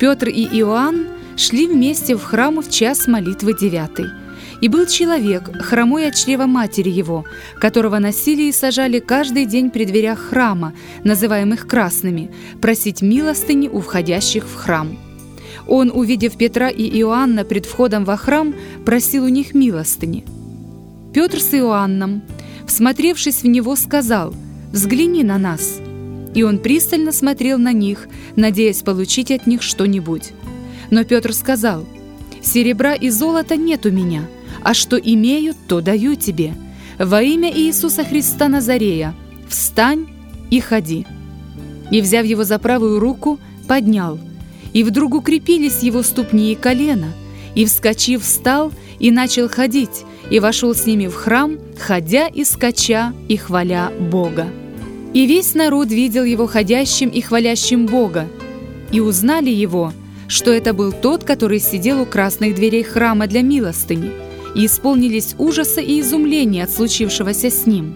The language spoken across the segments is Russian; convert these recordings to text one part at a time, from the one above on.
Петр и Иоанн шли вместе в храм в час молитвы 9. И был человек, хромой от чрева матери его, которого носили и сажали каждый день при дверях храма, называемых красными, просить милостыни у входящих в храм. Он, увидев Петра и Иоанна пред входом во храм, просил у них милостыни. Петр с Иоанном, всмотревшись в него, сказал: «Взгляни на нас». И он пристально смотрел на них, надеясь получить от них что-нибудь. Но Петр сказал: «Серебра и золота нет у меня, а что имею, то даю тебе. Во имя Иисуса Христа Назарея встань и ходи». И, взяв его за правую руку, поднял. И вдруг укрепились его ступни и колена. И, вскочив, встал и начал ходить, и вошел с ними в храм, ходя и скача, и хваля Бога. И весь народ видел его ходящим и хвалящим Бога, и узнали его, что это был тот, который сидел у красных дверей храма для милостыни, и исполнились ужаса и изумления от случившегося с ним.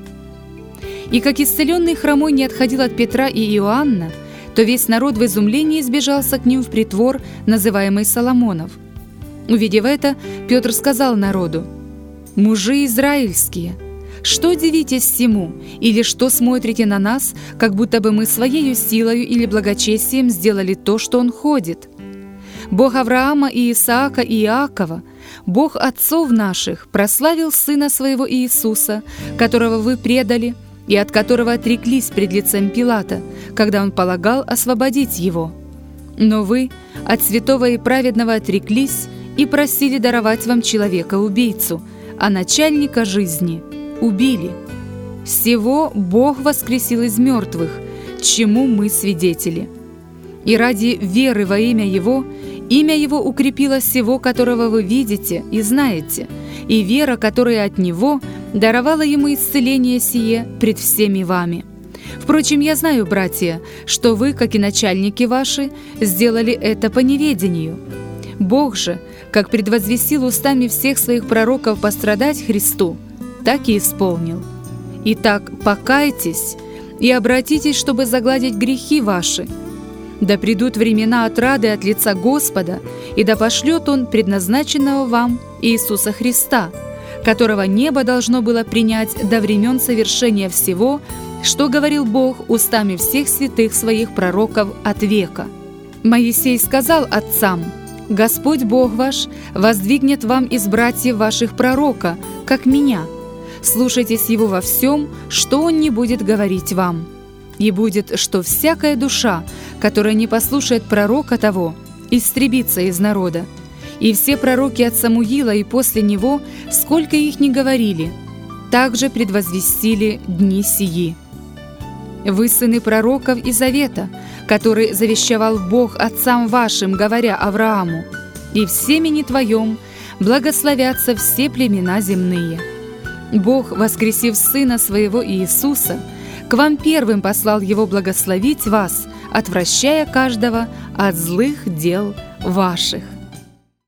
И как исцеленный хромой не отходил от Петра и Иоанна, то весь народ в изумлении сбежался к ним в притвор, называемый Соломонов. Увидев это, Петр сказал народу: «Мужи израильские, что дивитесь всему, или что смотрите на нас, как будто бы мы своею силою или благочестием сделали то, что он ходит? Бог Авраама и Исаака и Иакова, Бог отцов наших, прославил Сына Своего Иисуса, которого вы предали, и от которого отреклись пред лицем Пилата, когда он полагал освободить его. Но вы от святого и праведного отреклись и просили даровать вам человека-убийцу, а начальника жизни убили. Всего Бог воскресил из мертвых, чему мы свидетели. И ради веры во имя Его укрепило сего, которого вы видите и знаете, и вера, которая от Него, даровала Ему исцеление сие пред всеми вами. Впрочем, я знаю, братья, что вы, как и начальники ваши, сделали это по неведению. Бог же, как предвозвестил устами всех своих пророков пострадать Христу, так и исполнил. Итак, покайтесь и обратитесь, чтобы загладить грехи ваши. Да придут времена отрады от лица Господа, и да пошлет Он предназначенного вам Иисуса Христа, которого небо должно было принять до времен совершения всего, что говорил Бог устами всех святых своих пророков от века. Моисей сказал отцам: «Господь Бог ваш воздвигнет вам из братьев ваших пророка, как меня. Слушайтесь Его во всем, что Он не будет говорить вам. И будет, что всякая душа, которая не послушает пророка того, истребится из народа. И все пророки от Самуила и после него, сколько их ни говорили, также предвозвестили дни сии. Вы сыны пророков и завета, который завещевал Бог отцам вашим, говоря Аврааму: и в семени твоем благословятся все племена земные. Бог, воскресив Сына Своего Иисуса, к вам первым послал Его благословить вас, отвращая каждого от злых дел ваших».